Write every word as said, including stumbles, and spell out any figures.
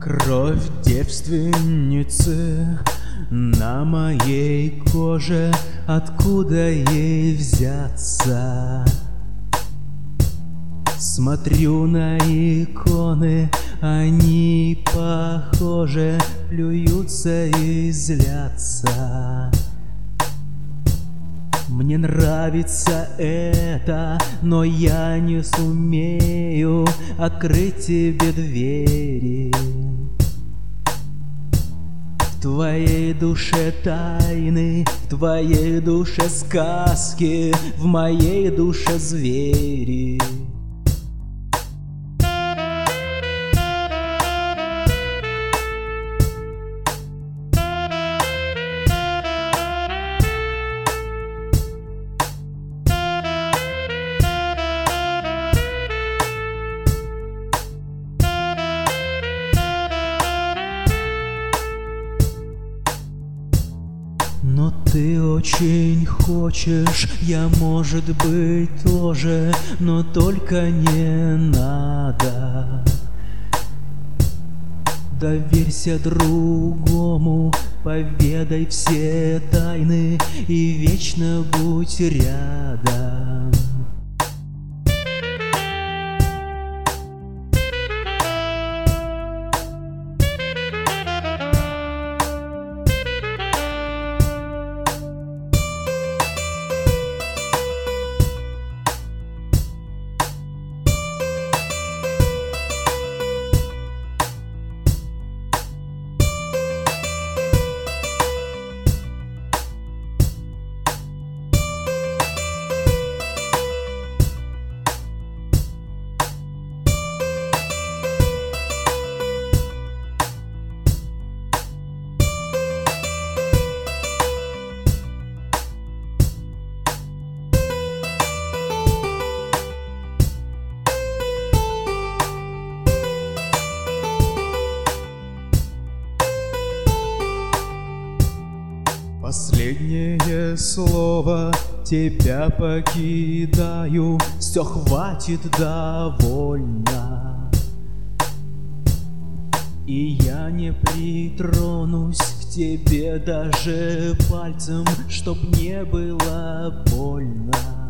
Кровь девственницы на моей коже, откуда ей взяться? Смотрю на иконы, они похожи, плюются и злятся. Мне нравится это, но я не сумею открыть тебе двери. В твоей душе тайны, в твоей душе сказки, в моей душе звери. Но ты очень хочешь, я, может быть, тоже, но только не надо. Доверься другому, поведай все тайны и вечно будь рядом. Последнее слово, тебя покидаю, все хватит, довольно. И я не притронусь к тебе даже пальцем, чтоб не было больно.